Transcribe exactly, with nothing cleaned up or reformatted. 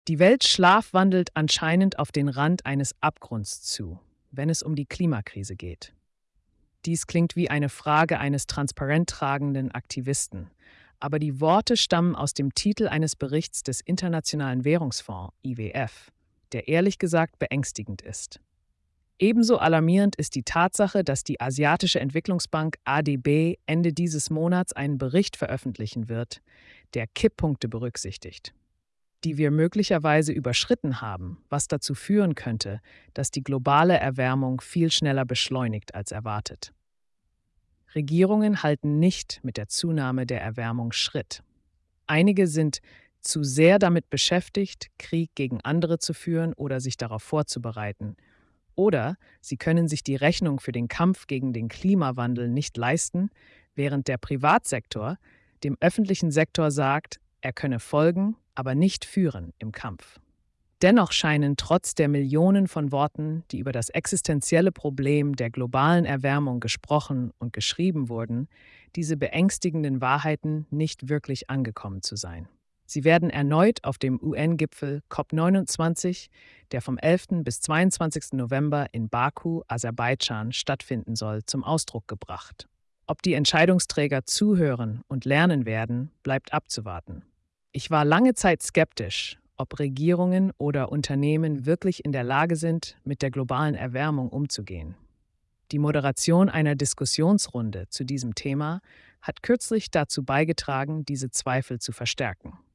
Die Welt schlafwandelt anscheinend auf den Rand eines Abgrunds zu, wenn es um die Klimakrise geht. Dies klingt wie eine Frage eines transparent tragenden Aktivisten, aber die Worte stammen aus dem Titel eines Berichts des Internationalen Währungsfonds I W F, der ehrlich gesagt beängstigend ist. Ebenso alarmierend ist die Tatsache, dass die Asiatische Entwicklungsbank A D B Ende dieses Monats einen Bericht veröffentlichen wird, der Kipppunkte berücksichtigt, die wir möglicherweise überschritten haben, was dazu führen könnte, dass die globale Erwärmung viel schneller beschleunigt als erwartet. Regierungen halten nicht mit der Zunahme der Erwärmung Schritt. Einige sind zu sehr damit beschäftigt, Krieg gegen andere zu führen oder sich darauf vorzubereiten. Oder sie können sich die Rechnung für den Kampf gegen den Klimawandel nicht leisten, während der Privatsektor dem öffentlichen Sektor sagt, er könne folgen, aber nicht führen im Kampf. Dennoch scheinen trotz der Millionen von Worten, die über das existenzielle Problem der globalen Erwärmung gesprochen und geschrieben wurden, diese beängstigenden Wahrheiten nicht wirklich angekommen zu sein. Sie werden erneut auf dem U N-Gipfel COP neunundzwanzig, der vom elften bis zweiundzwanzigsten November in Baku, Aserbaidschan, stattfinden soll, zum Ausdruck gebracht. Ob die Entscheidungsträger zuhören und lernen werden, bleibt abzuwarten. Ich war lange Zeit skeptisch, ob Regierungen oder Unternehmen wirklich in der Lage sind, mit der globalen Erwärmung umzugehen. Die Moderation einer Diskussionsrunde zu diesem Thema hat kürzlich dazu beigetragen, diese Zweifel zu verstärken.